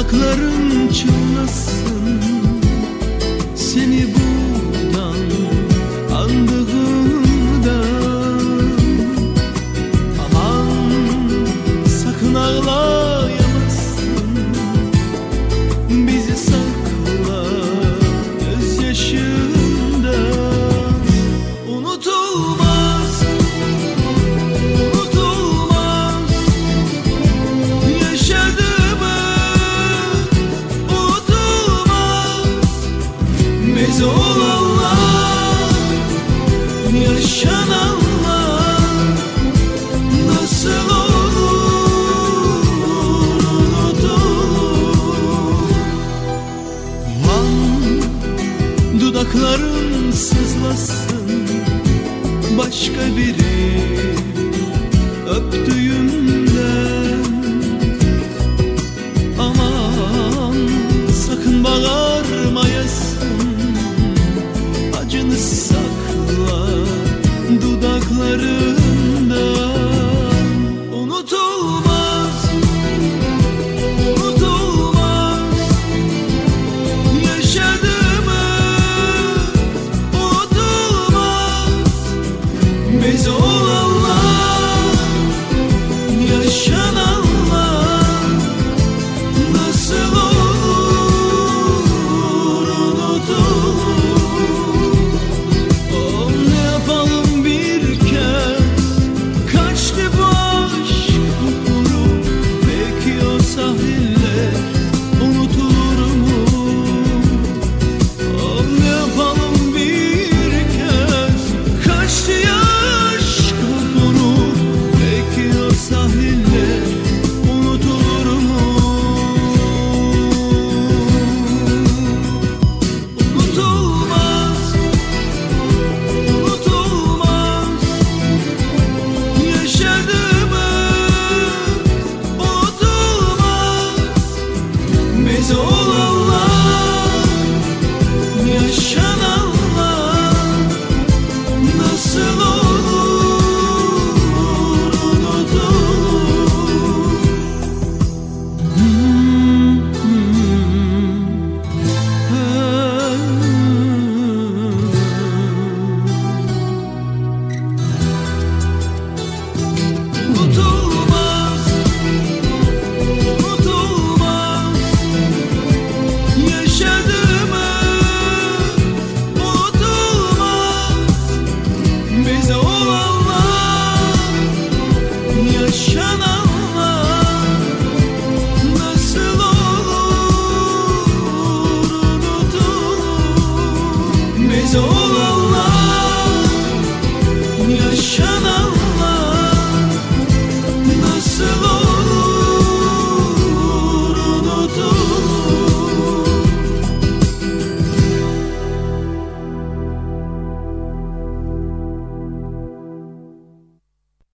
Dudakların çınlasın seni buradan andığımda. Aman sakın ağlayamazsın, bizi sakla gözyaşında. Unutulmaz, unutulmaz yaşadığımız, unutulmaz biz olanlar, yaşananlar nasıl olur unutulur. Aman dudakların sızlasın başka biri öptüğümden. Aman sakın bağırmayasın, acını sakla dudaklarında. Unutulmaz, unutulmaz yaşadığımız, unutulmaz biz olanlar, yaşananlar nasıl olur unutulur. Oh, ne yapalım bir kez kaçtı bu aşk kokulu. Peki o sahiller unutulur mu? Oh, ne yapalım bir kez kaçtı aşk kokulu. Peki o sahiller unutulur mu? Unutulmaz, unutulmaz yaşadığımız, unutulmaz biz olanlar, yaşananlar nasıl olur unutulur. Unutulmaz, unutulmaz yaşadığımız, unutulmaz bize olanlar, yaşananlar nasıl olur unutulur. Bize olanlar, yaşananlar